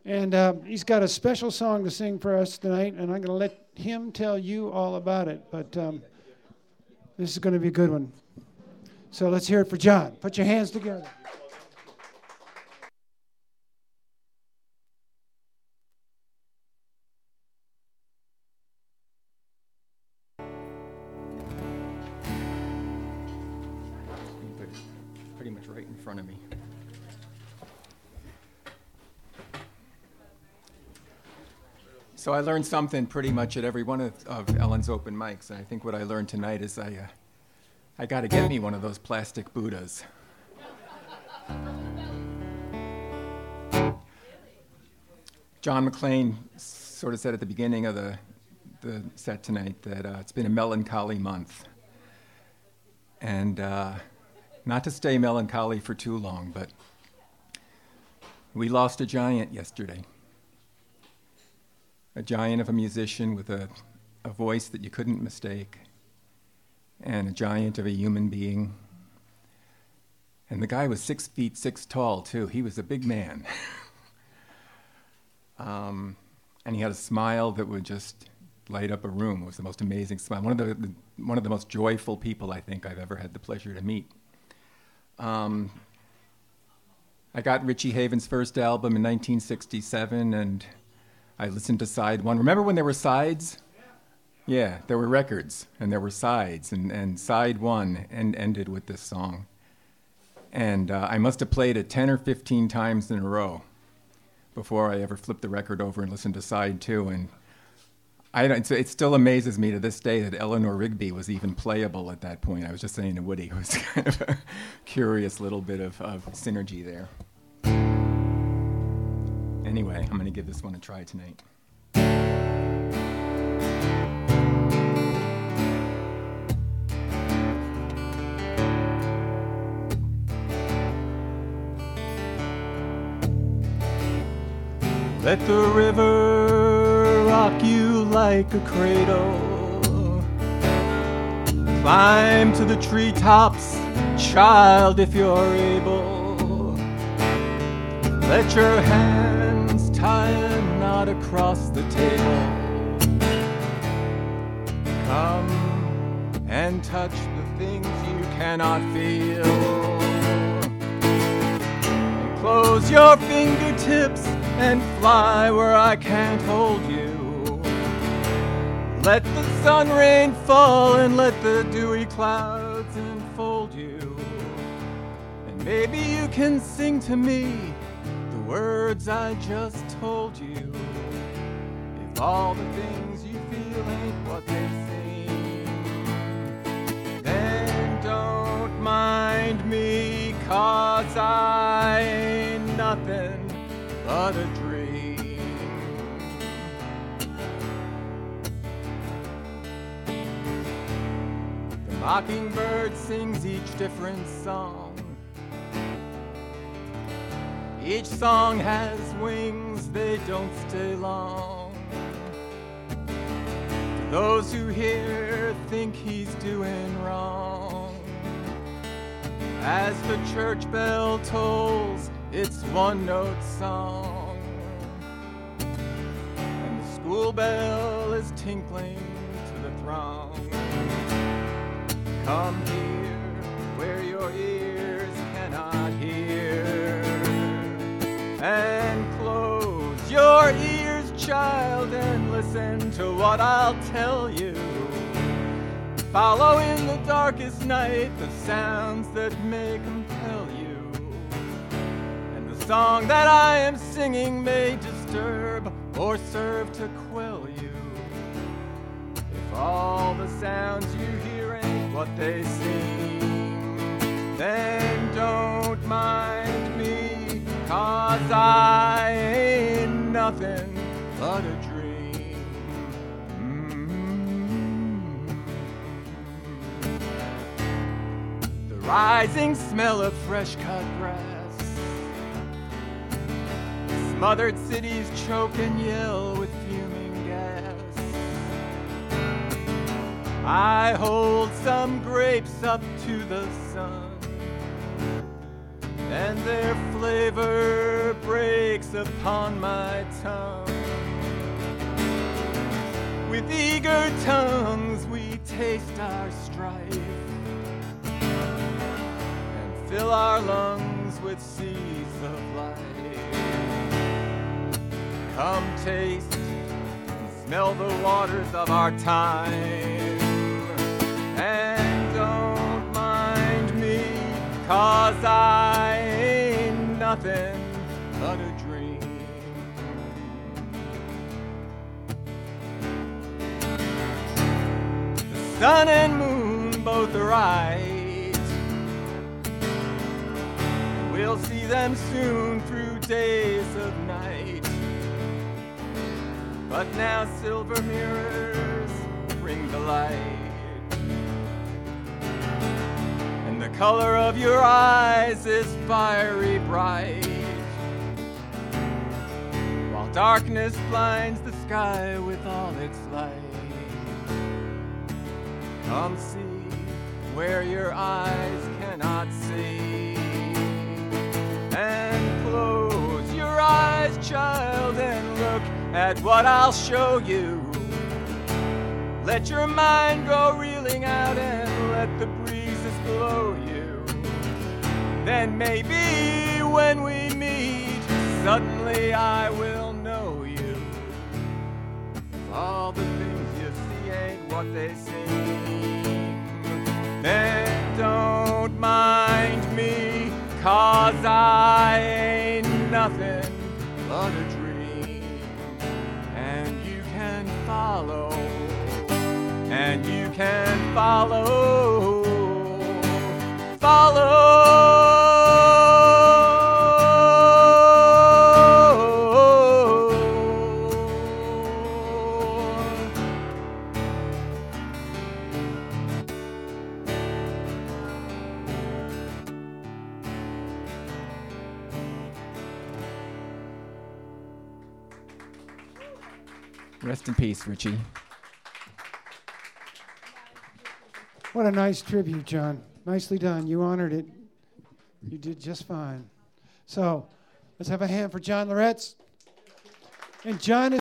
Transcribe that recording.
And he's got a special song to sing for us tonight, and I'm going to let him tell you all about it. But this is going to be a good one. So let's hear it for John. Put your hands together. Pretty much right in front of me. So I learned something pretty much at every one of Ellen's open mics, and I think what I learned tonight is I got to get me one of those plastic Buddhas. John McClane sort of said at the beginning of the set tonight that it's been a melancholy month. And not to stay melancholy for too long, but we lost a giant yesterday. A giant of a musician with a voice that you couldn't mistake, and a giant of a human being. And the guy was 6 feet 6 tall, too. He was a big man. And he had a smile that would just light up a room. It was the most amazing smile. One of the most joyful people I think I've ever had the pleasure to meet. I got Richie Haven's first album in 1967, and I listened to side one. Remember when there were sides? Yeah, there were records, and there were sides, and side one ended with this song. And I must have played it 10 or 15 times in a row before I ever flipped the record over and listened to side two. And it still amazes me to this day that Eleanor Rigby was even playable at that point. I was just saying to Woody, it was kind of a curious little bit of synergy there. Anyway, I'm going to give this one a try tonight. Let the river rock you like a cradle. Climb to the treetops, child, if you're able. Let your hands tie a knot across the table. Come and touch the things you cannot feel. And close your fingertips and fly where I can't hold you. Let the sun rain fall and let the dewy clouds enfold you. And maybe you can sing to me the words I just told you. If all the things you feel ain't what they seem, then don't mind me, 'cause I ain't nothing but a dream. The mockingbird sings each different song. Each song has wings, they don't stay long. To those who hear, think he's doing wrong. As the church bell tolls its one-note song, and the school bell is tinkling to the throng. Come here, where your ears cannot hear, and close your ears, child, and listen to what I'll tell you. Follow in the darkest night the sounds that may compel you. The song that I am singing may disturb or serve to quell you. If all the sounds you hear ain't what they seem, then don't mind me, 'cause I ain't nothing but a dream. The rising smell of fresh-cut grass, smothered cities choke and yell with fuming gas. I hold some grapes up to the sun and their flavor breaks upon my tongue. With eager tongues we taste our strife and fill our lungs with seeds of life. Come taste and smell the waters of our time, and don't mind me, 'cause I ain't nothing but a dream. The sun and moon both are right, and we'll see them soon through days of night. But now silver mirrors bring the light, and the color of your eyes is fiery bright, while darkness blinds the sky with all its light. Come see where your eyes cannot see, and close your eyes, child, and look at what I'll show you. Let your mind go reeling out and let the breezes blow you. Then maybe when we meet, suddenly I will know you. All the things you see ain't what they seem. Then don't mind me, 'cause I ain't nothing but a dream. Follow, and you can follow, Rest in peace, Richie. What a nice tribute, John. Nicely done. You honored it. You did just fine. So let's have a hand for John Loretz. And John is